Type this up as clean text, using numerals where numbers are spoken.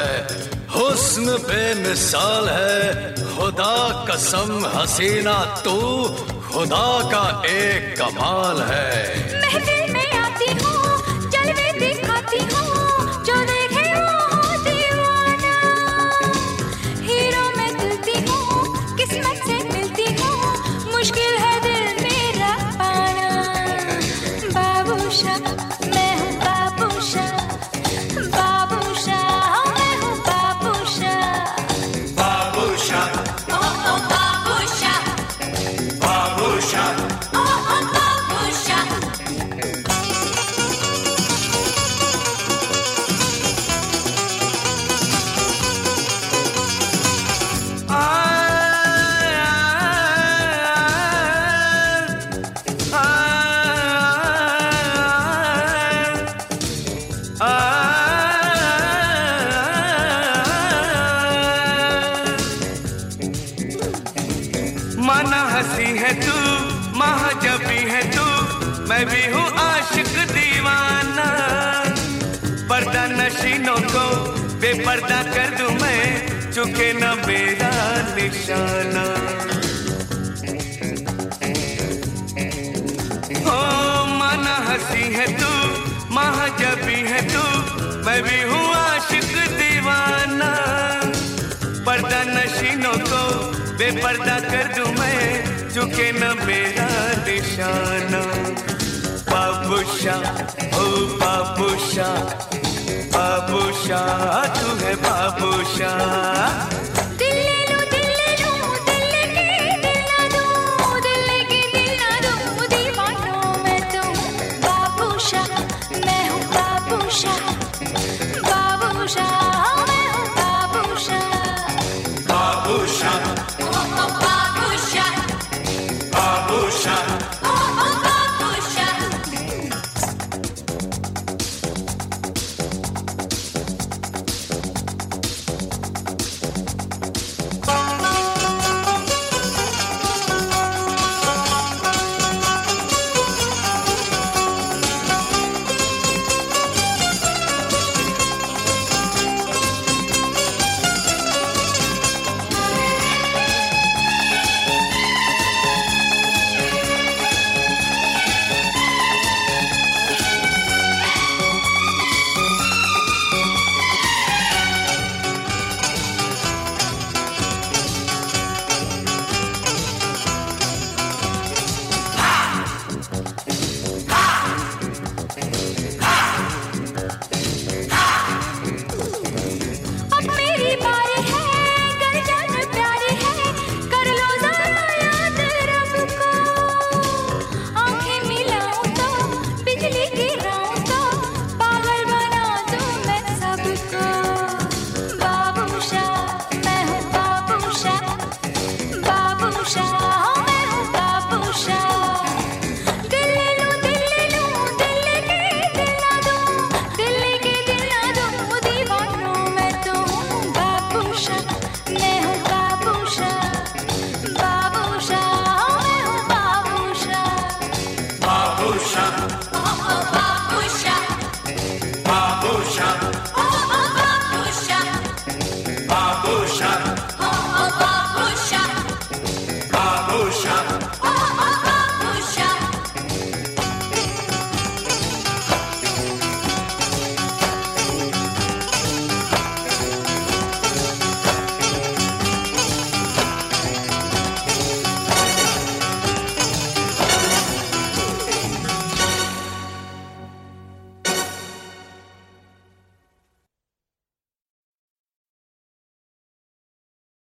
है, हुस्न बेमिसाल है, खुदा कसम हसीना तू खुदा का एक कमाल है। महफिल में आती हूँ, जलवे दिखाती हूँ, जो देखे वो दीवाना। हीरो मैं दिलती हूँ, किस्मत से मिलती हूँ, मुश्किल है दिल मेरा पाना। बाबूशाह मैं हूँ बाबूशाह, बाबूशाह मैं हूँ बाबूशाह। बाबूशाह, ओ ओ बाबूशाह, बाबूशाह, ओ ओ बाबूशाह। माना हंसी है तू, महाजबी है तू, मैं भी हूँ आशिक दीवाना। पर्दा नशीनों को बेपर्दा कर दूं मैं, चुके न मेरा निशाना। ओ माना हंसी है तू, महाजबी है तू, मैं भी हूँ आशिक दीवाना। पर्दा नशीनों को बेपर्दा कर दूं मैं, चुके न मेरा निशाना। बाबूशाह ओ बाबूशाह, बाबूशाह तू है बाबूशाह।